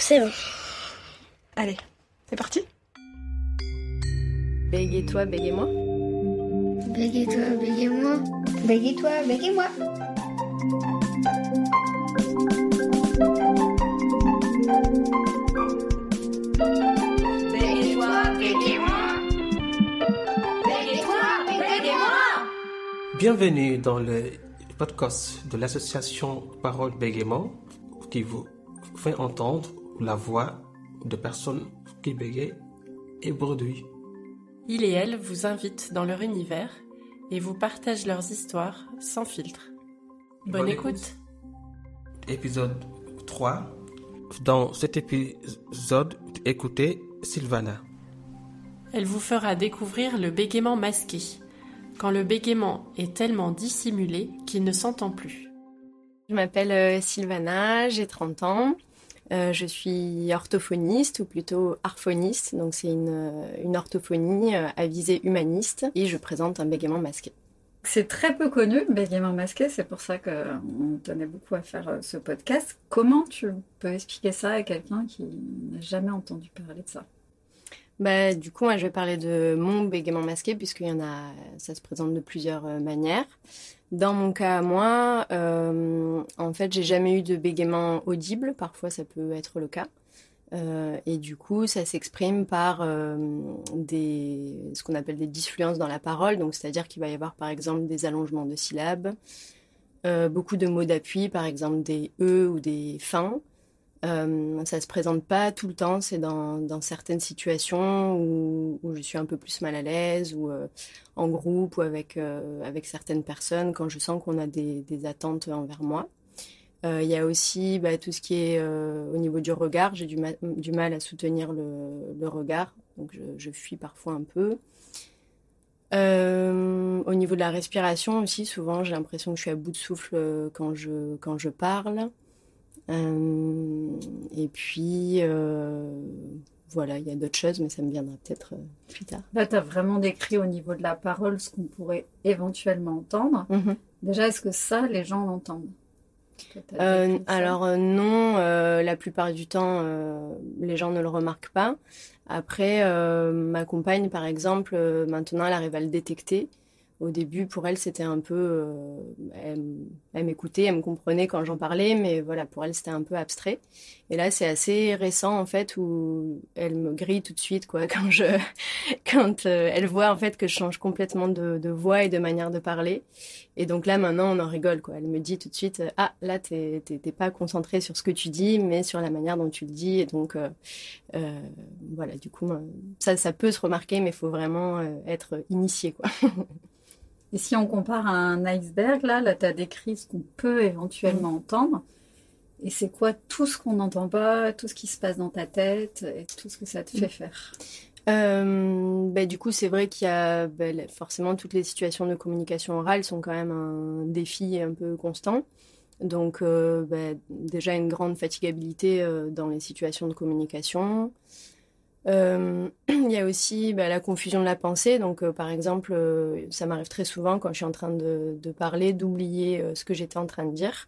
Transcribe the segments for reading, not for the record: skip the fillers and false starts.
C'est bon. Allez, c'est parti. Bégaye-toi, bégaye-moi. Bégaye-toi, bégaye-moi. Bégaye-toi, bégaye-moi. Bégaye-toi, bégaye-moi. Bégaye-toi, bégaye-moi. Bienvenue dans le podcast de l'association Parole Bégaiement qui vous fait entendre la voix de personnes qui bégayent et bredouillent. Il et elle vous invitent dans leur univers et vous partagent leurs histoires sans filtre. Bonne écoute. Épisode 3. Dans cet épisode, écoutez Sylvana. Elle vous fera découvrir le bégaiement masqué, quand le bégaiement est tellement dissimulé qu'il ne s'entend plus. Je m'appelle Sylvana, j'ai 30 ans. Je suis orthophoniste ou plutôt arphoniste, donc c'est une orthophonie à visée humaniste et je présente un bégaiement masqué. C'est très peu connu, le bégaiement masqué, c'est pour ça qu'on tenait beaucoup à faire ce podcast. Comment tu peux expliquer ça à quelqu'un qui n'a jamais entendu parler de ça ? Du coup, moi, je vais parler de mon bégaiement masqué puisqu'il y en a, ça se présente de plusieurs manières. Dans mon cas à moi, en fait, j'ai jamais eu de bégaiement audible. Parfois, ça peut être le cas. Et du coup, ça s'exprime par ce qu'on appelle des disfluences dans la parole. Donc, c'est-à-dire qu'il va y avoir, par exemple, des allongements de syllabes, beaucoup de mots d'appui, par exemple des e ou des fins. Ça se présente pas tout le temps, c'est dans certaines situations où je suis un peu plus mal à l'aise, ou en groupe, ou avec certaines personnes, quand je sens qu'on a des attentes envers moi. Il y a aussi tout ce qui est au niveau du regard, j'ai du mal à soutenir le regard, donc je fuis parfois un peu. Au niveau de la respiration aussi, souvent j'ai l'impression que je suis à bout de souffle quand je parle. Et puis voilà, il y a d'autres choses, mais ça me viendra peut-être plus tard. Là, tu as vraiment décrit au niveau de la parole ce qu'on pourrait éventuellement entendre. Mm-hmm. Déjà, est-ce que ça, les gens l'entendent ? Alors non, la plupart du temps, les gens ne le remarquent pas. Après, ma compagne, par exemple, maintenant, elle arrive à le détecter. Au début, pour elle, c'était un peu... elle m'écoutait, elle me comprenait quand j'en parlais, mais voilà, pour elle, c'était un peu abstrait. Et là, c'est assez récent, en fait, où elle me grille tout de suite, quoi, quand elle voit, en fait, que je change complètement de voix et de manière de parler. Et donc là, maintenant, on en rigole, quoi. Elle me dit tout de suite, « Ah, là, t'es pas concentré sur ce que tu dis, mais sur la manière dont tu le dis. » Et donc, voilà, du coup, ça peut se remarquer, mais il faut vraiment être initié, quoi. Et si on compare à un iceberg, là tu as décrit ce qu'on peut éventuellement entendre. Et c'est quoi tout ce qu'on n'entend pas, tout ce qui se passe dans ta tête et tout ce que ça te fait faire ? Du coup, c'est vrai qu'il y a forcément toutes les situations de communication orale sont quand même un défi un peu constant. Donc déjà une grande fatigabilité dans les situations de communication. Il y a aussi la confusion de la pensée. Donc, par exemple, ça m'arrive très souvent quand je suis en train de parler, d'oublier ce que j'étais en train de dire.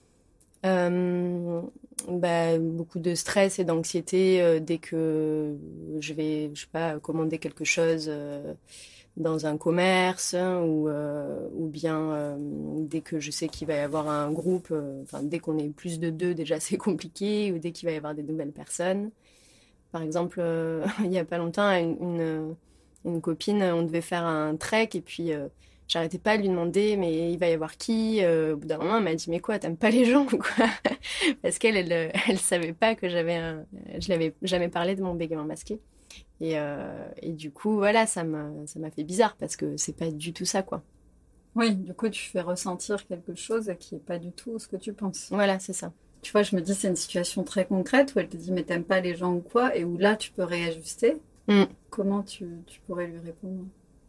Beaucoup de stress et d'anxiété dès que je vais, je sais pas, commander quelque chose dans un commerce ou bien dès que je sais qu'il va y avoir un groupe, dès qu'on est plus de 2, déjà c'est compliqué, ou dès qu'il va y avoir des nouvelles personnes. Par exemple, il n'y a pas longtemps, une copine, on devait faire un trek et puis j'arrêtais pas de lui demander mais il va y avoir qui ? Au bout d'un moment, elle m'a dit mais quoi, t'aimes pas les gens ou quoi ? Parce qu'elle savait pas que je l'avais jamais parlé de mon bégaiement masqué. Et du coup, voilà, ça m'a fait bizarre parce que c'est pas du tout ça, quoi. Oui, du coup, tu fais ressentir quelque chose qui est pas du tout ce que tu penses. Voilà, c'est ça. Tu vois, je me dis, c'est une situation très concrète où elle te dit, mais t'aimes pas les gens ou quoi, et où là, tu peux réajuster. Comment tu pourrais lui répondre ?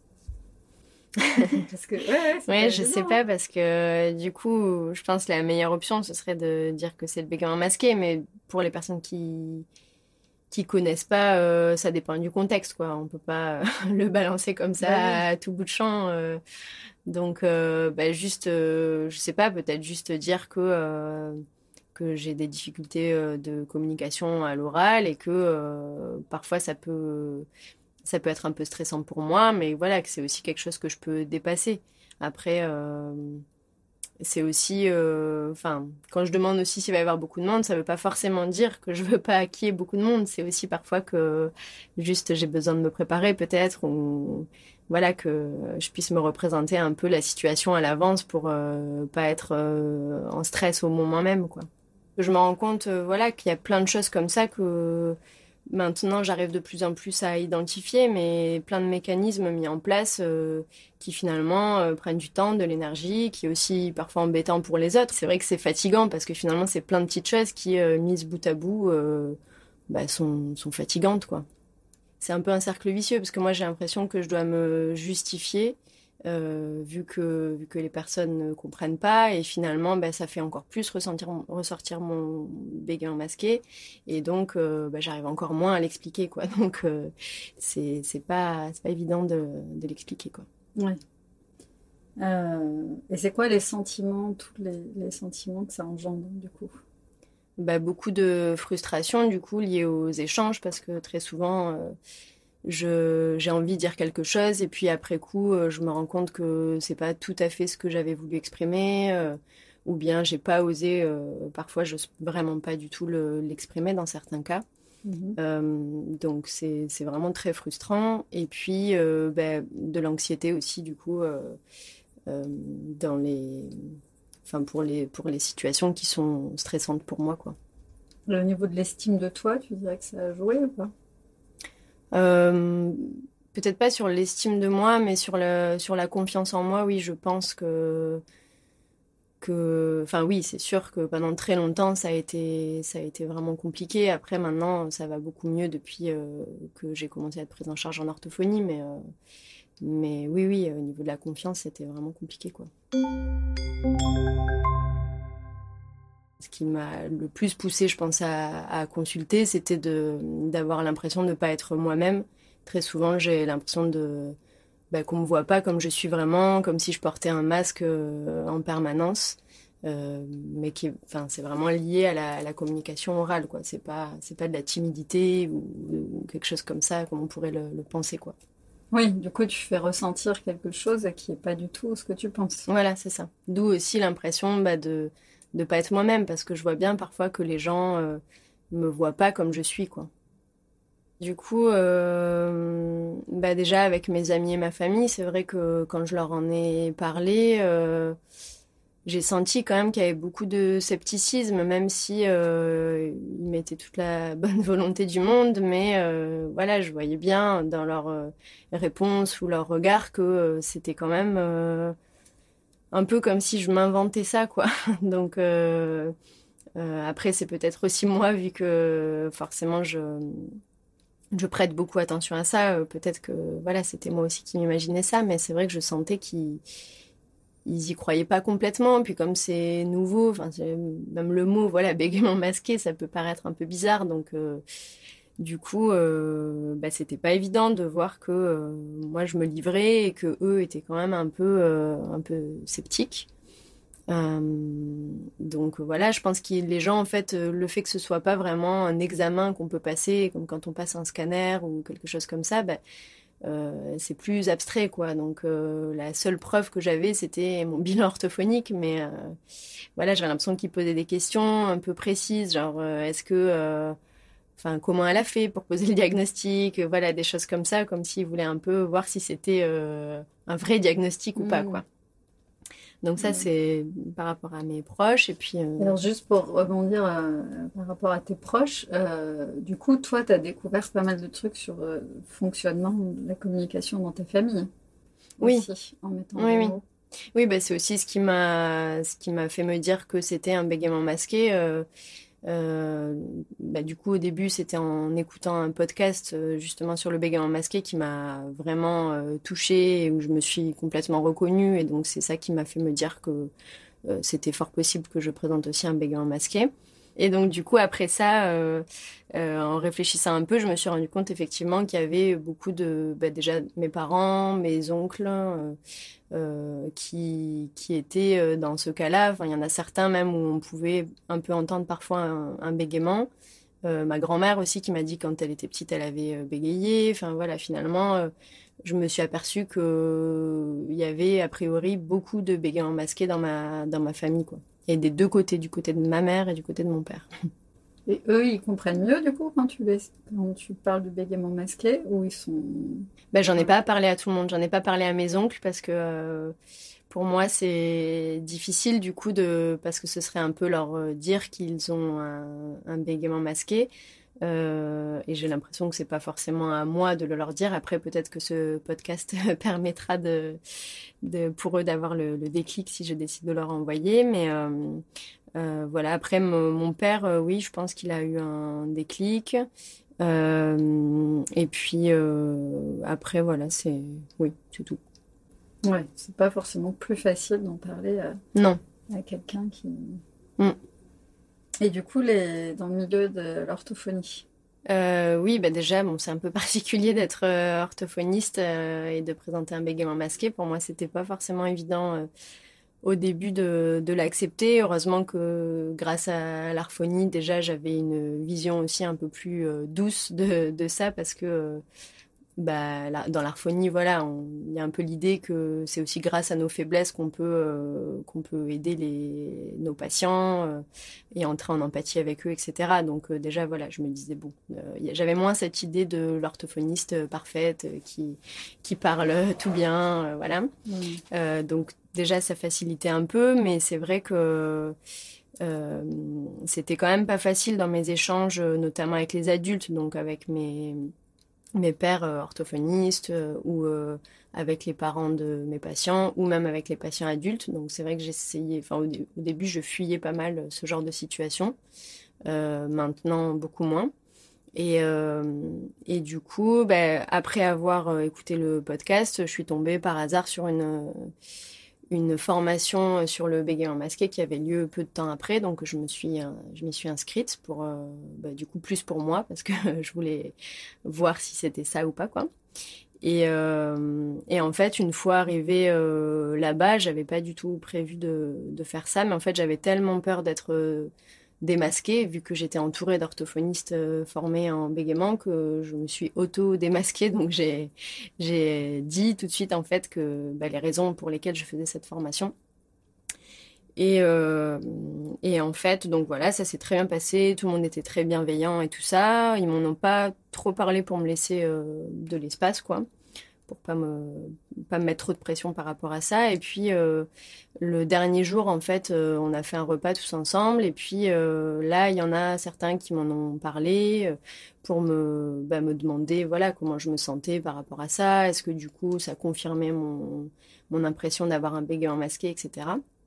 Parce que, ouais, je sais pas, parce que du coup, je pense que la meilleure option, ce serait de dire que c'est le bégaiement masqué, mais pour les personnes qui connaissent pas, ça dépend du contexte, quoi. On peut pas le balancer comme ça à tout bout de champ. Donc, juste, je sais pas, peut-être juste dire que que j'ai des difficultés de communication à l'oral et que parfois ça peut être un peu stressant pour moi, mais voilà, que c'est aussi quelque chose que je peux dépasser. Après, c'est aussi, quand je demande aussi s'il va y avoir beaucoup de monde, ça veut pas forcément dire que je veux pas qu'il y ait beaucoup de monde. C'est aussi parfois que juste j'ai besoin de me préparer peut-être, ou voilà, que je puisse me représenter un peu la situation à l'avance pour pas être en stress au moment même, quoi. Je me rends compte, voilà, qu'il y a plein de choses comme ça que maintenant j'arrive de plus en plus à identifier, mais plein de mécanismes mis en place qui finalement prennent du temps, de l'énergie, qui est aussi parfois embêtant pour les autres. C'est vrai que c'est fatigant parce que finalement c'est plein de petites choses qui, mises bout à bout, sont fatigantes, quoi. C'est un peu un cercle vicieux parce que moi j'ai l'impression que je dois me justifier vu que les personnes ne comprennent pas, et finalement ça fait encore plus ressortir mon bégaiement masqué, et donc j'arrive encore moins à l'expliquer, quoi. Donc c'est pas évident de l'expliquer, quoi. Ouais. Et c'est quoi les sentiments, tous les sentiments que ça engendre du coup? Beaucoup de frustration du coup liée aux échanges, parce que très souvent j'ai envie de dire quelque chose et puis après coup je me rends compte que c'est pas tout à fait ce que j'avais voulu exprimer, ou bien j'ai pas osé, parfois j'ose vraiment pas du tout l'exprimer dans certains cas. Donc c'est vraiment très frustrant, et puis de l'anxiété aussi du coup pour les situations qui sont stressantes pour moi, quoi. Au niveau de l'estime de toi, tu dirais que ça a joué ou pas? Peut-être pas sur l'estime de moi, mais sur la confiance en moi, oui, je pense oui, c'est sûr que pendant très longtemps, ça a été vraiment compliqué. Après, maintenant, ça va beaucoup mieux depuis que j'ai commencé à être prise en charge en orthophonie, mais oui, au niveau de la confiance, c'était vraiment compliqué, quoi. Ce qui m'a le plus poussée, je pense, à consulter, c'était d'avoir l'impression de ne pas être moi-même. Très souvent, j'ai l'impression qu'on me voit pas comme je suis vraiment, comme si je portais un masque en permanence. Mais c'est vraiment lié à la communication orale, quoi. C'est pas de la timidité ou quelque chose comme ça, comme on pourrait le penser, quoi. Oui, du coup, tu fais ressentir quelque chose qui n'est pas du tout ce que tu penses. Voilà, c'est ça. D'où aussi l'impression de pas être moi-même, parce que je vois bien parfois que les gens me voient pas comme je suis, quoi. Du coup, déjà avec mes amis et ma famille, c'est vrai que quand je leur en ai parlé, j'ai senti quand même qu'il y avait beaucoup de scepticisme, même si ils mettaient toute la bonne volonté du monde, mais voilà, je voyais bien dans leurs réponses ou leurs regards que c'était quand même un peu comme si je m'inventais ça, quoi. Donc après, c'est peut-être aussi moi, vu que forcément je prête beaucoup attention à ça. Peut-être que voilà, c'était moi aussi qui m'imaginais ça, mais c'est vrai que je sentais qu'ils y croyaient pas complètement. Puis comme c'est nouveau, même le mot, voilà, bégaiement masqué, ça peut paraître un peu bizarre. Donc du coup, c'était pas évident de voir que moi je me livrais et que eux étaient quand même un peu sceptiques. Donc voilà, je pense que les gens, en fait, le fait que ce soit pas vraiment un examen qu'on peut passer, comme quand on passe un scanner ou quelque chose comme ça, c'est plus abstrait, quoi. Donc la seule preuve que j'avais, c'était mon bilan orthophonique, mais voilà, j'avais l'impression qu'ils posaient des questions un peu précises, genre est-ce que comment elle a fait pour poser le diagnostic, voilà, des choses comme ça, comme s'ils voulaient un peu voir si c'était un vrai diagnostic ou pas, quoi. Donc ça, c'est par rapport à mes proches. Et puis, Alors juste pour rebondir par rapport à tes proches, du coup, toi, tu as découvert pas mal de trucs sur le fonctionnement de la communication dans ta famille. Oui. Aussi, en mettant Oui, des oui. mots. Oui, c'est aussi ce qui m'a fait me dire que c'était un bégaiement masqué. Du coup, au début, c'était en écoutant un podcast justement sur le bégaiement masqué qui m'a vraiment touchée et où je me suis complètement reconnue. Et donc, c'est ça qui m'a fait me dire que c'était fort possible que je présente aussi un bégaiement masqué. Et donc du coup après ça, en réfléchissant un peu, je me suis rendu compte effectivement qu'il y avait beaucoup de, déjà mes parents, mes oncles qui étaient dans ce cas-là. Enfin, il y en a certains même où on pouvait un peu entendre parfois un bégaiement. Ma grand-mère aussi qui m'a dit quand elle était petite, elle avait bégayé. Enfin voilà, finalement, je me suis aperçue que il y avait a priori beaucoup de bégaiements masqués dans ma famille, quoi. Et des deux côtés, du côté de ma mère et du côté de mon père. Et eux, ils comprennent mieux, du coup, quand tu parles de bégaiement masqué, ou ils sont... J'en ai pas parlé à tout le monde. J'en ai pas parlé à mes oncles parce que pour moi, c'est difficile, du coup, parce que ce serait un peu leur dire qu'ils ont un bégaiement masqué. Et j'ai l'impression que c'est pas forcément à moi de le leur dire. Après, peut-être que ce podcast permettra pour eux d'avoir le déclic si je décide de leur envoyer. Mais voilà. Après, mon père, oui, je pense qu'il a eu un déclic. Et puis après, voilà, oui, c'est tout. Ouais, c'est pas forcément plus facile d'en parler Non. à quelqu'un qui... Et du coup, dans le milieu de l'orthophonie. Oui, déjà, c'est un peu particulier d'être orthophoniste et de présenter un bégaiement masqué. Pour moi, c'était pas forcément évident au début de l'accepter. Heureusement que grâce à l'orphonie, déjà, j'avais une vision aussi un peu plus douce de ça parce que dans l'orphonie, voilà, il y a un peu l'idée que c'est aussi grâce à nos faiblesses qu'on peut aider nos patients et entrer en empathie avec eux, etc. Donc déjà, voilà, je me disais, j'avais moins cette idée de l'orthophoniste parfaite qui parle tout bien, voilà. Donc déjà, ça facilitait un peu, mais c'est vrai que c'était quand même pas facile dans mes échanges, notamment avec les adultes, donc avec mes pères orthophonistes ou avec les parents de mes patients ou même avec les patients adultes. Donc c'est vrai que j'essayais, au début je fuyais pas mal ce genre de situation. Maintenant beaucoup moins. Et du coup, après avoir écouté le podcast, je suis tombée par hasard sur une formation sur le bégaiement masqué qui avait lieu peu de temps après, donc je m'y suis inscrite pour du coup plus pour moi parce que je voulais voir si c'était ça ou pas, quoi. Et en fait, une fois arrivée là-bas, j'avais pas du tout prévu de faire ça, mais en fait j'avais tellement peur d'être démasquée, vu que j'étais entourée d'orthophonistes formés en bégaiement, que je me suis auto-démasquée. Donc j'ai dit tout de suite en fait que les raisons pour lesquelles je faisais cette formation. Et en fait, donc voilà, ça s'est très bien passé, tout le monde était très bienveillant et tout ça. Ils m'en ont pas trop parlé pour me laisser de l'espace, quoi, pour pas me mettre trop de pression par rapport à ça. Et puis le dernier jour, en fait, on a fait un repas tous ensemble. Et puis là, il y en a certains qui m'en ont parlé pour me demander, voilà, comment je me sentais par rapport à ça. Est-ce que du coup, ça confirmait mon impression d'avoir un bégaiement masqué, etc.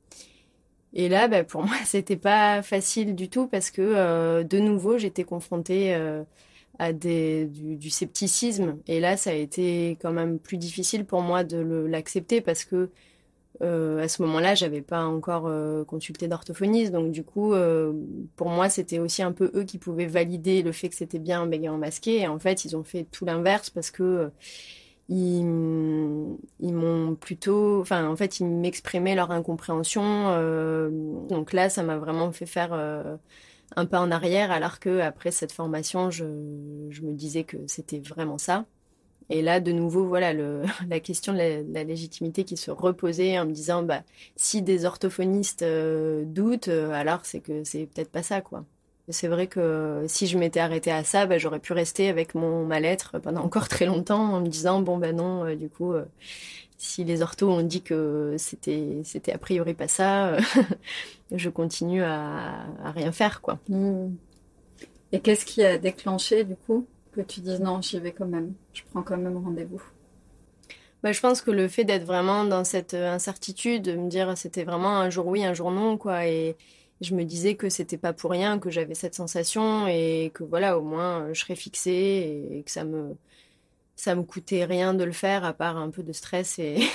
Et là, pour moi, c'était pas facile du tout parce que de nouveau, j'étais confrontée à du scepticisme. Et là, ça a été quand même plus difficile pour moi de l'accepter parce que à ce moment-là, j'avais pas encore consulté d'orthophoniste. Donc du coup, pour moi, c'était aussi un peu eux qui pouvaient valider le fait que c'était bien un bégaiement masqué. Et en fait, ils ont fait tout l'inverse parce que ils m'ont plutôt... Enfin, en fait, ils m'exprimaient leur incompréhension. Donc là, ça m'a vraiment fait faire un pas en arrière, alors que après cette formation, je me disais que c'était vraiment ça. Et là, de nouveau, voilà, la question de la légitimité qui se reposait en me disant, si des orthophonistes doutent, alors c'est que c'est peut-être pas ça, quoi. C'est vrai que si je m'étais arrêtée à ça, j'aurais pu rester avec mon mal-être pendant encore très longtemps en me disant, non, du coup, si les orthos ont dit que c'était a priori pas ça, je continue à rien faire, quoi. Et qu'est-ce qui a déclenché, du coup, que tu dises non, j'y vais quand même, je prends quand même rendez-vous? Je pense que le fait d'être vraiment dans cette incertitude, de me dire c'était vraiment un jour oui, un jour non, quoi, et je me disais que c'était pas pour rien que j'avais cette sensation et que voilà, au moins je serais fixée et que ça me coûtait rien de le faire à part un peu de stress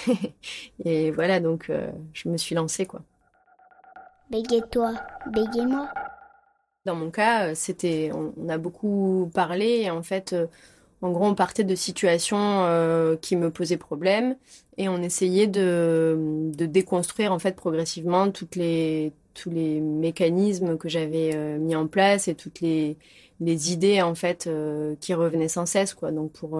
et voilà, donc je me suis lancée, quoi. Bégaye-toi, bégaye-moi. Dans mon cas, on a beaucoup parlé et en fait, en gros, on partait de situations qui me posaient problème et on essayait de déconstruire en fait progressivement tous les mécanismes que j'avais mis en place et toutes les idées en fait qui revenaient sans cesse, quoi. Donc pour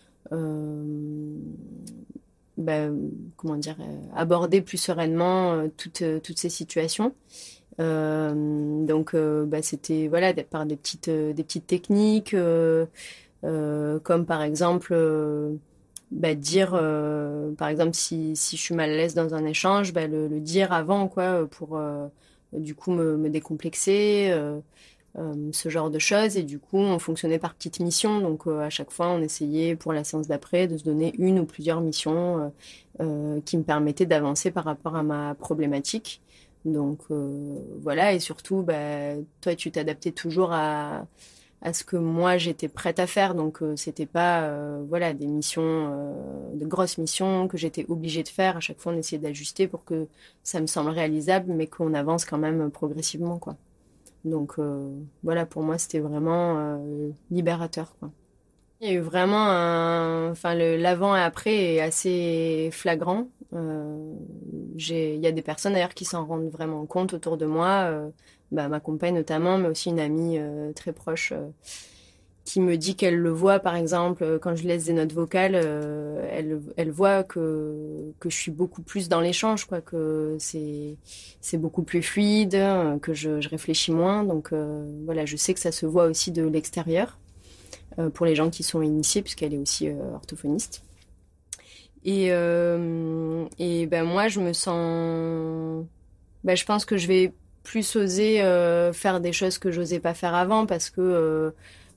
comment dire, aborder plus sereinement toutes ces situations. Donc c'était voilà par des petites techniques comme par exemple dire par exemple si je suis mal à l'aise dans un échange, le dire avant, quoi, pour du coup me décomplexer, ce genre de choses. Et du coup on fonctionnait par petites missions, donc à chaque fois on essayait pour la séance d'après de se donner une ou plusieurs missions qui me permettaient d'avancer par rapport à ma problématique. Donc voilà, et surtout toi tu t'adaptais toujours à ce que moi j'étais prête à faire, donc c'était pas voilà des missions de grosses missions que j'étais obligée de faire. À chaque fois on essayait d'ajuster pour que ça me semble réalisable mais qu'on avance quand même progressivement, quoi. Donc voilà, pour moi c'était vraiment libérateur, quoi. Il y a eu vraiment l'avant et après est assez flagrant. Il y a des personnes d'ailleurs qui s'en rendent vraiment compte autour de moi, ma compagne notamment, mais aussi une amie très proche qui me dit qu'elle le voit, par exemple, quand je laisse des notes vocales, elle voit que je suis beaucoup plus dans l'échange, quoi, que c'est beaucoup plus fluide, que je réfléchis moins. Donc voilà, je sais que ça se voit aussi de l'extérieur. Pour les gens qui sont initiés, puisqu'elle est aussi orthophoniste. Et moi, je me sens... je pense que je vais plus oser faire des choses que j'osais pas faire avant, parce que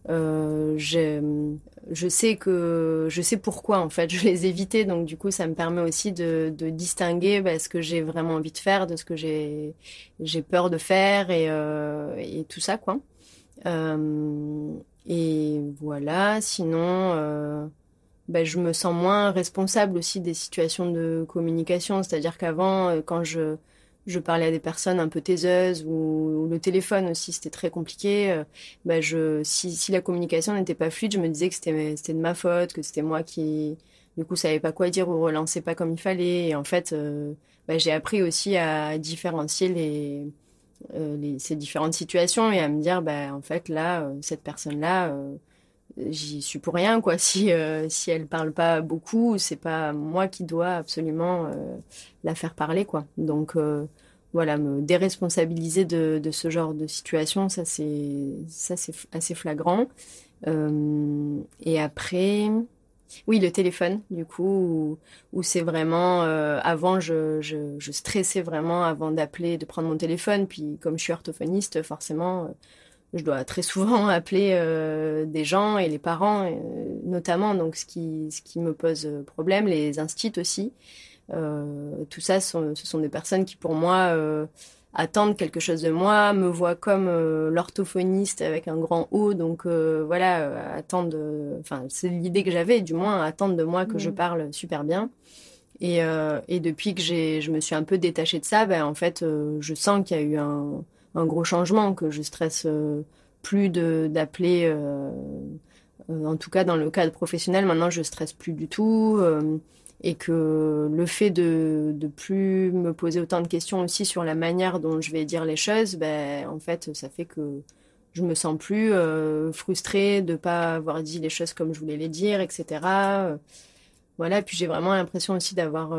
je sais pourquoi, en fait, je les évitais. Donc, du coup, ça me permet aussi de distinguer ce que j'ai vraiment envie de faire de ce que j'ai peur de faire et tout ça, quoi. Et voilà, sinon, je me sens moins responsable aussi des situations de communication. C'est-à-dire qu'avant, quand je parlais à des personnes un peu taiseuses ou le téléphone aussi, c'était très compliqué. Si la communication n'était pas fluide, je me disais que c'était de ma faute, que c'était moi qui, du coup, savais pas quoi dire ou relançais pas comme il fallait. Et en fait, j'ai appris aussi à différencier ces différentes situations et à me dire en fait là cette personne-là j'y suis pour rien, quoi. Si elle parle pas beaucoup, c'est pas moi qui dois absolument la faire parler, quoi. Donc voilà, me déresponsabiliser de ce genre de situation, ça c'est assez flagrant. Et après oui, le téléphone, du coup, où c'est vraiment... avant, je stressais vraiment avant d'appeler, de prendre mon téléphone. Puis, comme je suis orthophoniste, forcément, je dois très souvent appeler des gens et les parents, notamment. Donc, ce qui me pose problème, les instits aussi. Tout ça, ce sont des personnes qui, pour moi... attendent quelque chose de moi, me voient comme l'orthophoniste avec un grand O, donc voilà, attendent, c'est l'idée que j'avais, du moins, attendent de moi que je parle super bien. Et depuis que je me suis un peu détachée de ça, en fait, je sens qu'il y a eu un gros changement, que je stresse plus d'appeler, en tout cas dans le cadre professionnel, maintenant je stresse plus du tout. Et que le fait de plus me poser autant de questions aussi sur la manière dont je vais dire les choses, en fait, ça fait que je me sens plus frustrée de pas avoir dit les choses comme je voulais les dire, etc. Voilà, puis j'ai vraiment l'impression aussi d'avoir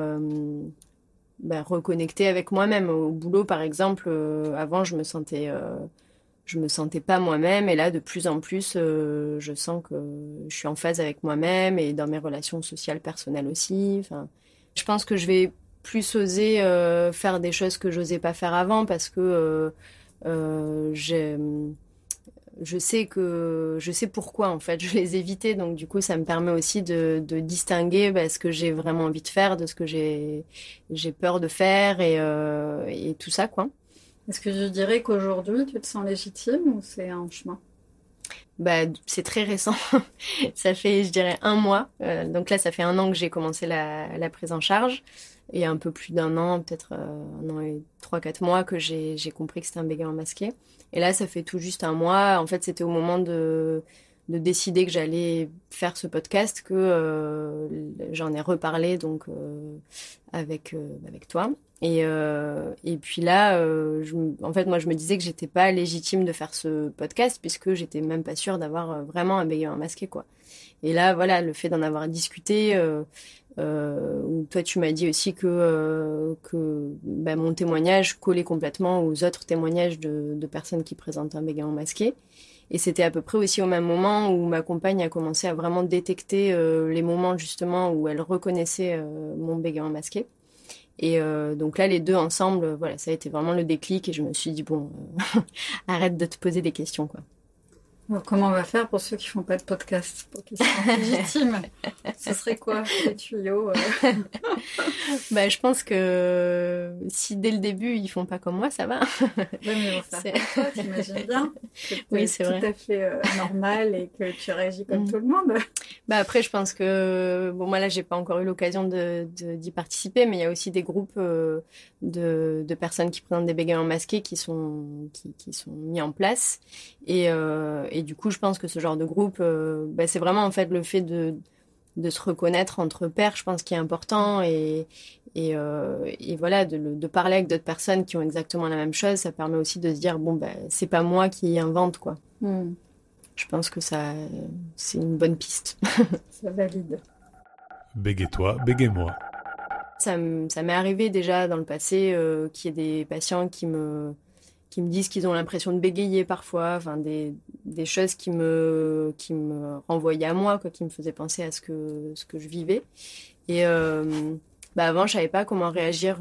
reconnecté avec moi-même. Au boulot, par exemple, avant, je me sentais pas moi-même, et là de plus en plus je sens que je suis en phase avec moi-même et dans mes relations sociales personnelles aussi. Je pense que je vais plus oser faire des choses que j'osais pas faire avant, parce que je sais pourquoi, en fait, je les évitais. Donc du coup ça me permet aussi de distinguer ce que j'ai vraiment envie de faire de ce que j'ai peur de faire, et tout ça, quoi. Est-ce que je dirais qu'aujourd'hui, tu te sens légitime ou c'est un chemin ? C'est très récent. Ça fait, je dirais, 1 mois. Donc là, ça fait 1 an que j'ai commencé la prise en charge. et un peu plus d'un an, peut-être 1 an et 3-4 mois que j'ai compris que c'était un bégaiement masqué. Et là, ça fait tout juste 1 mois. En fait, c'était au moment de décider que j'allais faire ce podcast que j'en ai reparlé donc avec toi. Et puis là, en fait, moi, je me disais que j'étais pas légitime de faire ce podcast puisque j'étais même pas sûre d'avoir vraiment un bégaiement masqué, quoi. Et là, voilà, le fait d'en avoir discuté, où toi, tu m'as dit aussi que mon témoignage collait complètement aux autres témoignages de personnes qui présentent un bégaiement masqué. Et c'était à peu près aussi au même moment où ma compagne a commencé à vraiment détecter les moments justement où elle reconnaissait mon bégaiement masqué. Et donc là, les deux ensemble, voilà, ça a été vraiment le déclic et je me suis dit, bon, arrête de te poser des questions, quoi. Alors, comment on va faire pour ceux qui font pas de podcast, pour qu'ils soient légitimes? Ce serait quoi, les tuyaux Je pense que si dès le début, ils font pas comme moi, ça va. Oui, mais ils vont faire comme toi, t'imagines bien. Oui, c'est vrai. Tout à fait normal et que tu réagis comme tout le monde. Après, je pense que, bon, moi là, j'ai pas encore eu l'occasion d'y participer, mais il y a aussi des groupes de personnes qui présentent des bégaiements masqués qui sont mis en place. Et du coup, je pense que ce genre de groupe, c'est vraiment en fait le fait de se reconnaître entre pairs, je pense, qui est important. Et voilà, de parler avec d'autres personnes qui ont exactement la même chose, ça permet aussi de se dire, bon, c'est pas moi qui invente, quoi. Je pense que c'est une bonne piste. Ça valide. Bégaye-toi, bégaye-moi. Ça m'est arrivé déjà dans le passé qu'il y ait des patients qui me disent qu'ils ont l'impression de bégayer parfois, enfin des choses qui me renvoyaient à moi, quoi, qui me faisaient penser à ce que je vivais. Et avant, je savais pas comment réagir.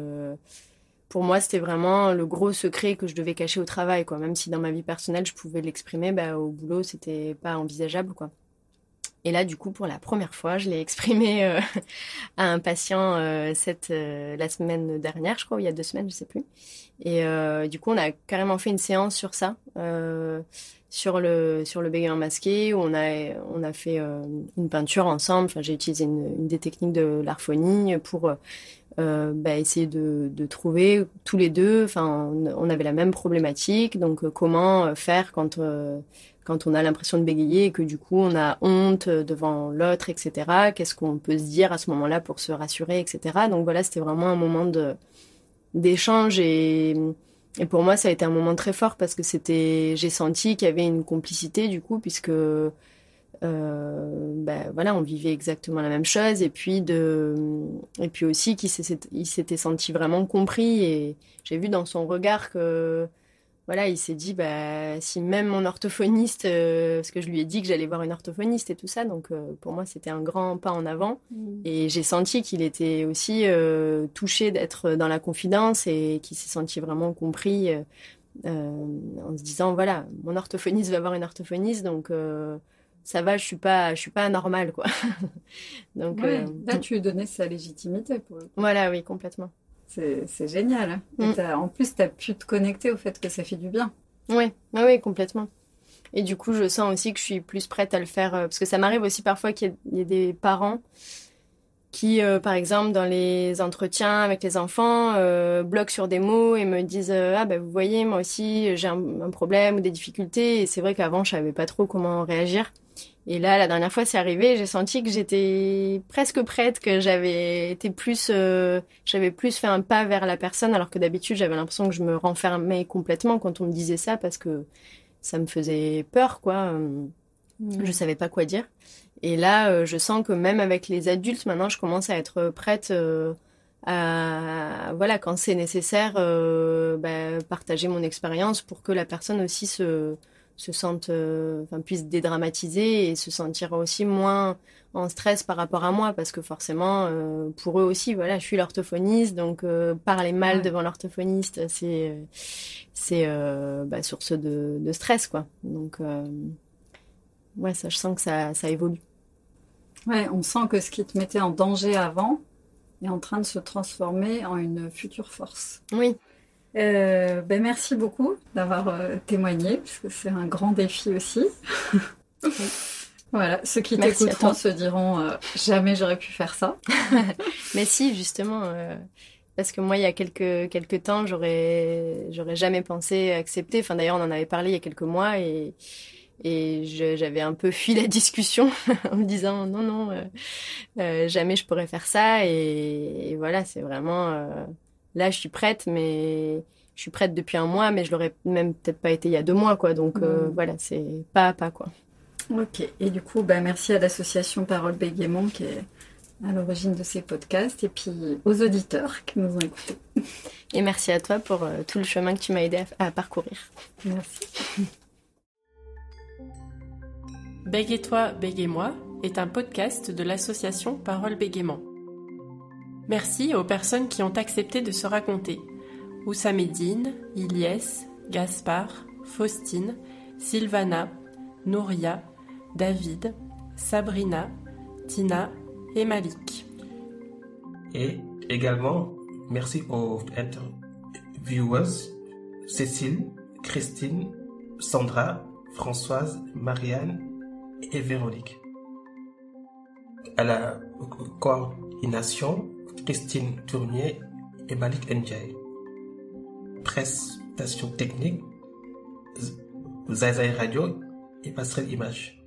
Pour moi, c'était vraiment le gros secret que je devais cacher au travail, quoi. Même si dans ma vie personnelle, je pouvais l'exprimer, au boulot, c'était pas envisageable, quoi. Et là, du coup, pour la première fois, je l'ai exprimé à un patient la semaine dernière, je crois, ou il y a 2 semaines, je sais plus. Et du coup, on a carrément fait une séance sur ça, sur le bégaiement masqué, où on a fait une peinture ensemble. Enfin, j'ai utilisé une des techniques de l'arphonie pour essayer de trouver tous les deux. Enfin, on avait la même problématique, donc comment faire quand on a l'impression de bégayer et que du coup on a honte devant l'autre, etc. Qu'est-ce qu'on peut se dire à ce moment-là pour se rassurer, etc. Donc voilà, c'était vraiment un moment d'échange et pour moi ça a été un moment très fort parce que j'ai senti qu'il y avait une complicité du coup puisque voilà, on vivait exactement la même chose et puis aussi qu'il s'était senti vraiment compris et j'ai vu dans son regard que voilà, il s'est dit si même mon orthophoniste parce que je lui ai dit que j'allais voir une orthophoniste et tout ça, donc pour moi c'était un grand pas en avant et j'ai senti qu'il était aussi touché d'être dans la confidence et qu'il s'est senti vraiment compris en se disant voilà, mon orthophoniste va voir une orthophoniste, donc ça va, je suis pas anormale, quoi. Donc là tu lui donnais sa légitimité pour le coup. Voilà, oui, complètement. C'est génial. Et en plus, tu as pu te connecter au fait que ça fait du bien. Oui, complètement. Et du coup, je sens aussi que je suis plus prête à le faire. Parce que ça m'arrive aussi parfois qu'il y ait des parents qui, par exemple, dans les entretiens avec les enfants, bloquent sur des mots et me disent « Ah, vous voyez, moi aussi, j'ai un problème ou des difficultés. » Et c'est vrai qu'avant, je savais pas trop comment réagir. Et là, la dernière fois, c'est arrivé, j'ai senti que j'étais presque prête, que j'avais plus fait un pas vers la personne, alors que d'habitude, j'avais l'impression que je me renfermais complètement quand on me disait ça, parce que ça me faisait peur, quoi. Je savais pas quoi dire. Et là, je sens que même avec les adultes, maintenant, je commence à être prête à, voilà, quand c'est nécessaire, partager mon expérience pour que la personne aussi se sente, puisse dédramatiser et se sentir aussi moins en stress par rapport à moi, parce que forcément, pour eux aussi, voilà, je suis l'orthophoniste, donc parler mal devant l'orthophoniste, c'est source de stress, quoi. Donc, ça, je sens que ça évolue. Ouais, on sent que ce qui te mettait en danger avant est en train de se transformer en une future force. Oui. Merci beaucoup d'avoir témoigné, parce que c'est un grand défi aussi. Voilà, ceux qui Merci à t'écouteront toi. se diront jamais j'aurais pu faire ça. Mais si, justement, parce que moi, il y a quelques temps, j'aurais jamais pensé accepter. Enfin, d'ailleurs, on en avait parlé il y a quelques mois j'avais un peu fui la discussion en me disant non, jamais je pourrais faire ça. Et voilà, c'est vraiment là, je suis prête, mais je suis prête depuis un mois, mais je l'aurais même peut-être pas été il y a 2 mois, quoi. Donc voilà, c'est pas à pas, quoi. Ok, et du coup, merci à l'association Parole Bégaiement qui est à l'origine de ces podcasts et puis aux auditeurs qui nous ont écoutés. Et merci à toi pour tout le chemin que tu m'as aidé à parcourir. Merci. Bégaie-toi, bégaie-moi est un podcast de l'association Parole Bégaiement. Merci aux personnes qui ont accepté de se raconter. Oussamedine, Ilyes, Gaspard, Faustine, Sylvana, Nouria, David, Sabrina, Tina et Malik. Et également, merci aux interviewers Cécile, Christine, Sandra, Françoise, Marianne et Véronique. À la coordination, Christine Tournier et Malik Ndiaye. Prestation technique, Zazaï Radio et Passerelle Image.